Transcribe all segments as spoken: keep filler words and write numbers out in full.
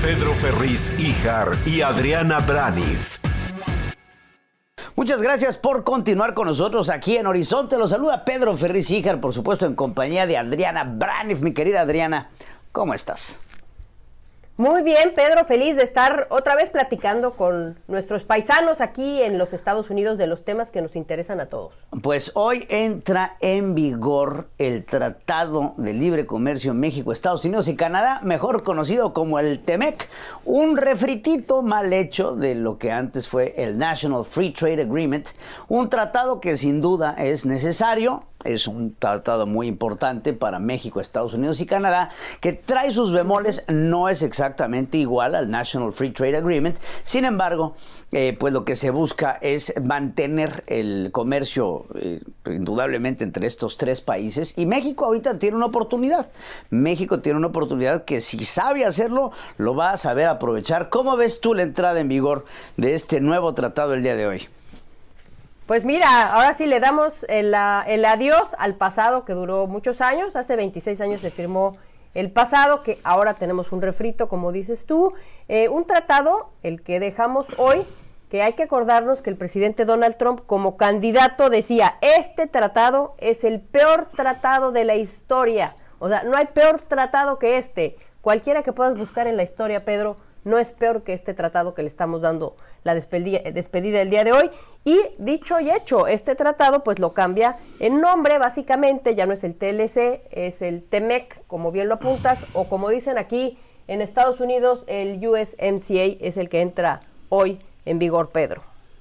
Pedro Ferriz Híjar y Adriana Braniff. Muchas gracias por continuar con nosotros aquí en Horizonte. Los saluda Pedro Ferriz Híjar, por supuesto en compañía de Adriana Braniff. Mi querida Adriana, ¿cómo estás? Muy bien, Pedro, feliz de estar otra vez platicando con nuestros paisanos aquí en los Estados Unidos de los temas que nos interesan a todos. Pues hoy entra en vigor el Tratado de Libre Comercio México, Estados Unidos y Canadá, mejor conocido como el TEMEC, un refritito mal hecho de lo que antes fue el National Free Trade Agreement, un tratado que sin duda es necesario. Es un tratado muy importante para México, Estados Unidos y Canadá, que trae sus bemoles, no es exactamente igual al National Free Trade Agreement. Sin embargo, eh, pues lo que se busca es mantener el comercio eh, indudablemente entre estos tres países. Y México ahorita tiene una oportunidad. México tiene una oportunidad que si sabe hacerlo, lo va a saber aprovechar. ¿Cómo ves tú la entrada en vigor de este nuevo tratado el día de hoy? Pues mira, ahora sí le damos el, el adiós al pasado que duró muchos años. Hace veintiséis años se firmó el pasado, que ahora tenemos un refrito, como dices tú. Eh, un tratado, el que dejamos hoy, que hay que acordarnos que el presidente Donald Trump como candidato decía, este tratado es el peor tratado de la historia. O sea, no hay peor tratado que este. Cualquiera que puedas buscar en la historia, Pedro, no es peor que este tratado que le estamos dando la despedida, despedida el día de hoy. Y dicho y hecho, este tratado pues lo cambia en nombre básicamente, ya no es el T L C, es el TEMEC, como bien lo apuntas, o como dicen aquí en Estados Unidos, el U S M C A es el que entra hoy en vigor, Pedro.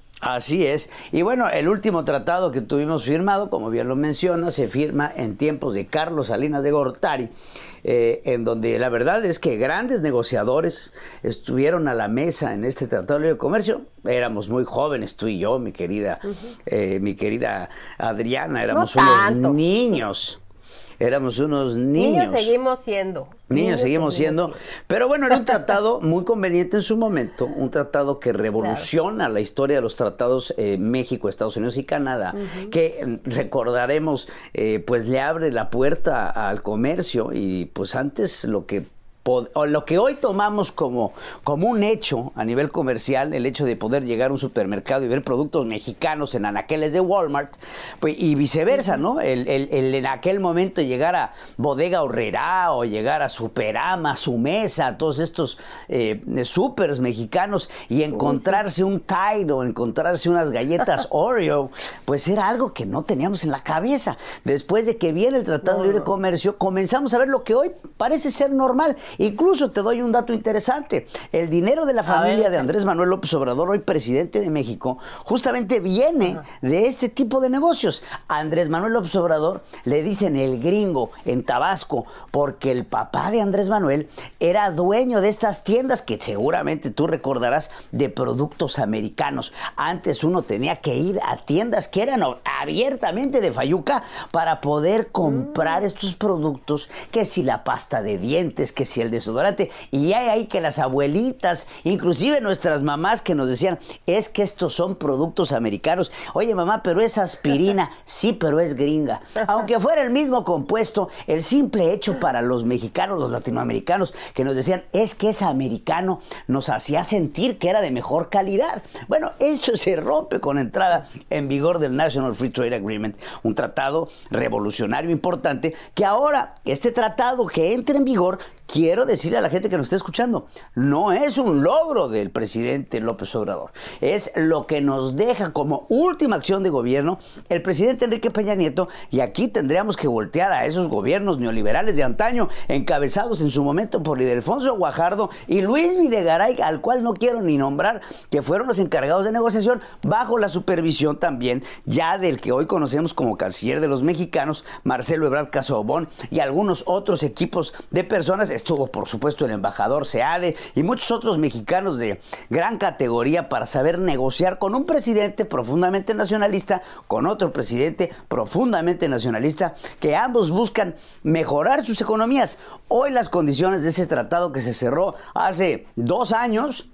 Así es. Y bueno, el último tratado que tuvimos firmado, como bien lo menciona, se firma en tiempos de Carlos Salinas de Gortari, eh, en donde la verdad es que grandes negociadores estuvieron a la mesa en este Tratado de Libre Comercio. Éramos muy jóvenes, tú y yo, mi querida, uh-huh. eh, mi querida Adriana, éramos no unos niños. Éramos unos niños. Niños seguimos siendo. Niños, niños seguimos siendo. siendo. Pero bueno, era un tratado muy conveniente en su momento. Un tratado que revoluciona claro. la historia de los tratados eh, México, Estados Unidos y Canadá. Uh-huh. Que eh, recordaremos, eh, pues le abre la puerta al comercio. Y pues antes lo que... O lo que hoy tomamos como, como un hecho a nivel comercial, el hecho de poder llegar a un supermercado y ver productos mexicanos en anaqueles de Walmart, pues, y viceversa, ¿no? El, el, el en aquel momento llegar a Bodega Aurrerá o llegar a Superama, Su Mesa, todos estos eh, supers mexicanos y encontrarse un Tide o encontrarse unas galletas Oreo, pues era algo que no teníamos en la cabeza. Después de que viene el Tratado de Libre Comercio, comenzamos a ver lo que hoy parece ser normal. Incluso te doy un dato interesante. El dinero de la familia de Andrés Manuel López Obrador, hoy presidente de México, justamente viene Ajá. de este tipo de negocios. A Andrés Manuel López Obrador le dicen el gringo en Tabasco, porque el papá de Andrés Manuel era dueño de estas tiendas que seguramente tú recordarás de productos americanos. Antes uno tenía que ir a tiendas que eran abiertamente de fayuca para poder comprar mm. estos productos, que si la pasta de dientes, que si el desodorante, y hay ahí que las abuelitas, inclusive nuestras mamás que nos decían, es que estos son productos americanos. Oye mamá, pero es aspirina. Sí, pero es gringa. Aunque fuera el mismo compuesto, el simple hecho para los mexicanos, los latinoamericanos, que nos decían, es que es americano, nos hacía sentir que era de mejor calidad. Bueno, eso se rompe con entrada en vigor del National Free Trade Agreement, un tratado revolucionario importante, que ahora este tratado que entra en vigor, quiero decirle a la gente que nos está escuchando, no es un logro del presidente López Obrador, es lo que nos deja como última acción de gobierno el presidente Enrique Peña Nieto, y aquí tendríamos que voltear a esos gobiernos neoliberales de antaño, encabezados en su momento por Ildefonso Guajardo y Luis Videgaray, al cual no quiero ni nombrar, que fueron los encargados de negociación, bajo la supervisión también ya del que hoy conocemos como canciller de los mexicanos, Marcelo Ebrard Casaubon, y algunos otros equipos de personas. Estuvo, por supuesto, el embajador Seade y muchos otros mexicanos de gran categoría para saber negociar con un presidente profundamente nacionalista, con otro presidente profundamente nacionalista, que ambos buscan mejorar sus economías. Hoy las condiciones de ese tratado que se cerró hace dos años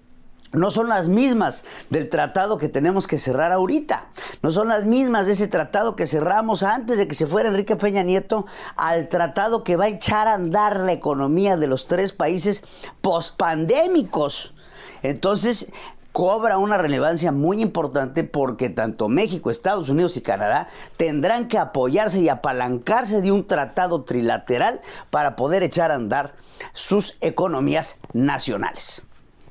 no son las mismas del tratado que tenemos que cerrar ahorita. No son las mismas de ese tratado que cerramos antes de que se fuera Enrique Peña Nieto al tratado que va a echar a andar la economía de los tres países pospandémicos. Entonces, cobra una relevancia muy importante porque tanto México, Estados Unidos y Canadá tendrán que apoyarse y apalancarse de un tratado trilateral para poder echar a andar sus economías nacionales.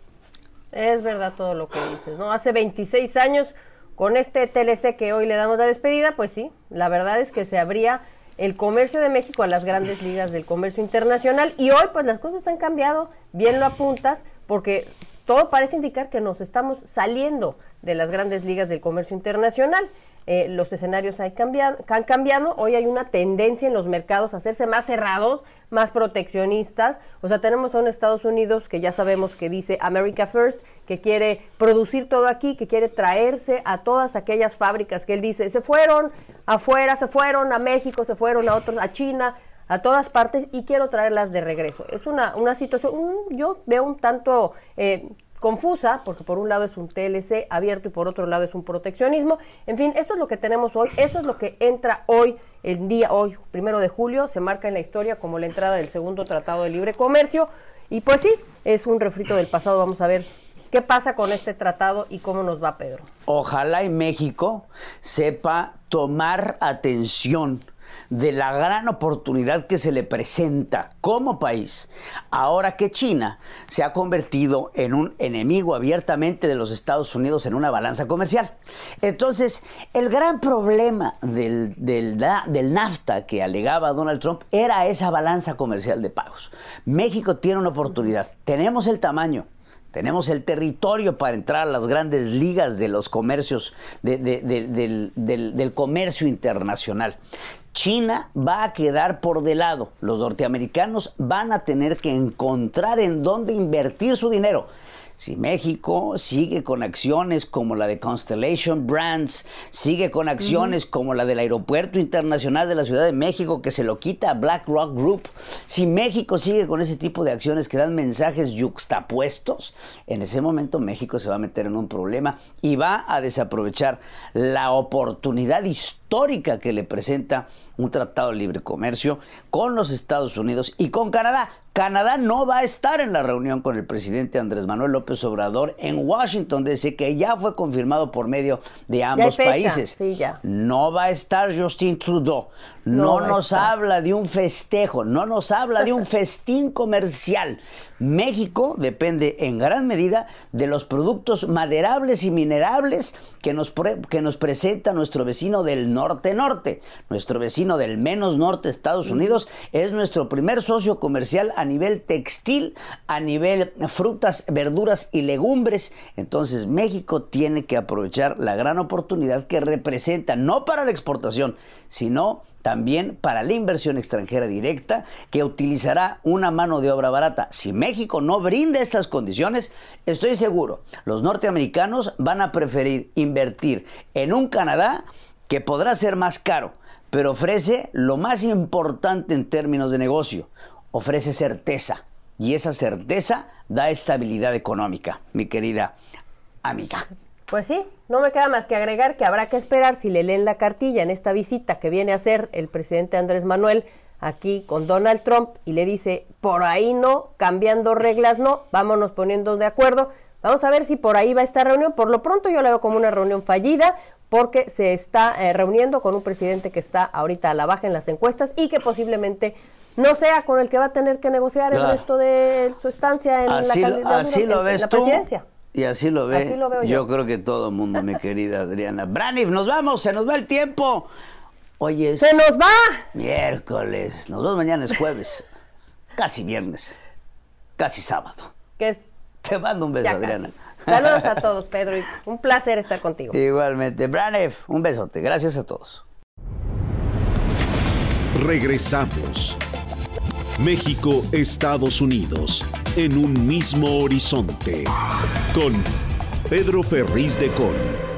Es verdad todo lo que dices, ¿no? Hace veintiséis años, con este T L C que hoy le damos la despedida, pues sí, la verdad es que se abría el comercio de México a las grandes ligas del comercio internacional y hoy pues las cosas han cambiado, bien lo apuntas, porque todo parece indicar que nos estamos saliendo de las grandes ligas del comercio internacional. Eh, los escenarios han cambiado, han cambiado, hoy hay una tendencia en los mercados a hacerse más cerrados, más proteccionistas. O sea, tenemos a un Estados Unidos que ya sabemos que dice America First, que quiere producir todo aquí, que quiere traerse a todas aquellas fábricas que él dice, se fueron afuera, se fueron a México, se fueron a otros, a China, a todas partes, y quiero traerlas de regreso. Es una, una situación, un, yo veo un tanto eh, confusa, porque por un lado es un T L C abierto y por otro lado es un proteccionismo. En fin, esto es lo que tenemos hoy, esto es lo que entra hoy, el día hoy, primero de julio, se marca en la historia como la entrada del segundo Tratado de Libre Comercio, y pues sí, es un refrito del pasado. Vamos a ver qué pasa con este tratado y cómo nos va, Pedro. Ojalá y México sepa tomar atención de la gran oportunidad que se le presenta como país, ahora que China se ha convertido en un enemigo abiertamente de los Estados Unidos en una balanza comercial. Entonces, el gran problema del, del, del NAFTA que alegaba Donald Trump era esa balanza comercial de pagos. México tiene una oportunidad, tenemos el tamaño, tenemos el territorio para entrar a las grandes ligas de los comercios, de, de, de, del, del, del comercio internacional. China va a quedar por de lado. Los norteamericanos van a tener que encontrar en dónde invertir su dinero. Si México sigue con acciones como la de Constellation Brands, sigue con acciones uh-huh. como la del Aeropuerto Internacional de la Ciudad de México, que se lo quita a BlackRock Group, si México sigue con ese tipo de acciones que dan mensajes yuxtapuestos, en ese momento México se va a meter en un problema y va a desaprovechar la oportunidad histórica que le presenta un tratado de libre comercio con los Estados Unidos y con Canadá. Canadá no va a estar en la reunión con el presidente Andrés Manuel López Obrador en Washington, D C, que ya fue confirmado por medio de ambos países. Sí, ya. No va a estar Justin Trudeau. No, no nos habla de un festejo, no nos habla de un festín comercial. México depende en gran medida de los productos maderables y minerables que nos, pre, que nos presenta nuestro vecino del norte-norte. Nuestro vecino del menos norte, Estados Unidos, es nuestro primer socio comercial a nivel textil, a nivel frutas, verduras y legumbres. Entonces México tiene que aprovechar la gran oportunidad que representa, no para la exportación, sino también para la inversión extranjera directa, que utilizará una mano de obra barata. Si México no brinda estas condiciones, estoy seguro, los norteamericanos van a preferir invertir en un Canadá que podrá ser más caro, pero ofrece lo más importante en términos de negocio, ofrece certeza, y esa certeza da estabilidad económica, mi querida amiga. Pues sí, no me queda más que agregar que habrá que esperar si le leen la cartilla en esta visita que viene a hacer el presidente Andrés Manuel aquí con Donald Trump y le dice, por ahí no, cambiando reglas no, vámonos poniendo de acuerdo. Vamos a ver si por ahí va esta reunión. Por lo pronto yo la veo como una reunión fallida porque se está eh, reuniendo con un presidente que está ahorita a la baja en las encuestas y que posiblemente no sea con el que va a tener que negociar el ah. resto de su estancia en así, la candidatura, así lo en, ves en la tú. presidencia. Y así lo ve, así lo veo yo. yo creo que todo el mundo, mi querida Adriana. Braniff, nos vamos, se nos va el tiempo. Hoy es... ¡Se nos va! Miércoles, nos vemos mañana, es jueves. Casi viernes, casi sábado. Que es... Te mando un beso, ya Adriana. Casi. Saludos a todos, Pedro, y un placer estar contigo. Igualmente. Braniff, un besote, gracias a todos. Regresamos. México, Estados Unidos, en un mismo horizonte, con Pedro Ferriz de Con.